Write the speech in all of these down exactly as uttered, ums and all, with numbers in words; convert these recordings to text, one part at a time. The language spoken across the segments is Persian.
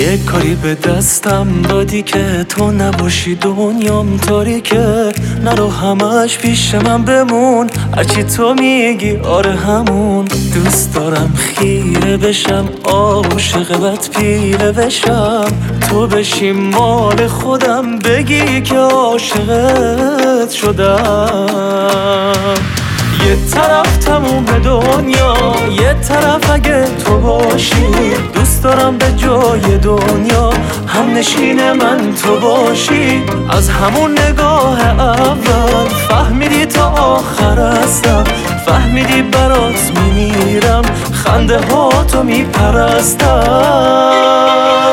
یه کاری به دستم دادی که تو نباشی دنیام تاریکه، نرو همش پیش من بمون، هرچی تو میگی آره همون. دوست دارم خیره بشم، عاشق بد پیره بشم، تو بشی مال خودم، بگی که عاشقت شدم. یه طرف تموم دنیا، یه طرف اگه تو باشی، دوست دارم به جای دنیا هم نشین من تو باشی. از همون نگاه اول فهمیدی تا آخر هستم، فهمیدی برات میمیرم، خنده ها تو میپرستم.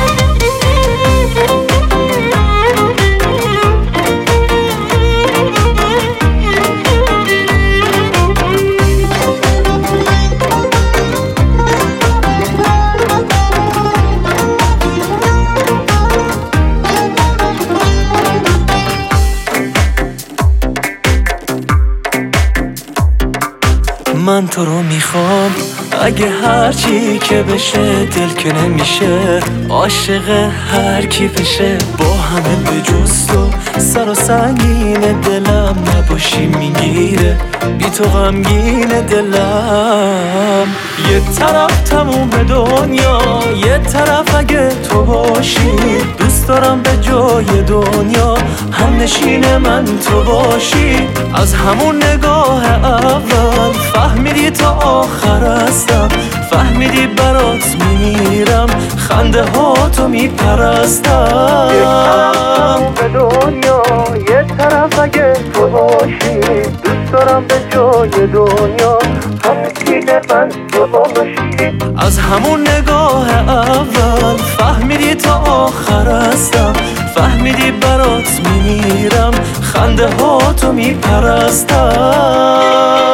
من تو رو میخوام، اگه هرچی که بشه دل که نمیشه، عاشق هر کی بشه، با همه به جز تو سر و سنگین دلم نباشی میگیره، بی تو غمگین دلم. یه طرف تموم دنیا، یه طرف اگه تو باشی، دوست دارم به جای دنیا هم نشین من تو باشی. از همون نگاه اول فهمیدی تا آخر هستم، فهمیدی برات میمیرم، خنده ها تو میپرستم. یک طرف به دنیا، یه طرف اگه تو باشی، دوست دارم به جای دنیا همچین من تو باشی. از همون نگاه اول فهمیدی تا آخر هستم، فهمیدی برات میمیرم، خنده ها تو میپرستم.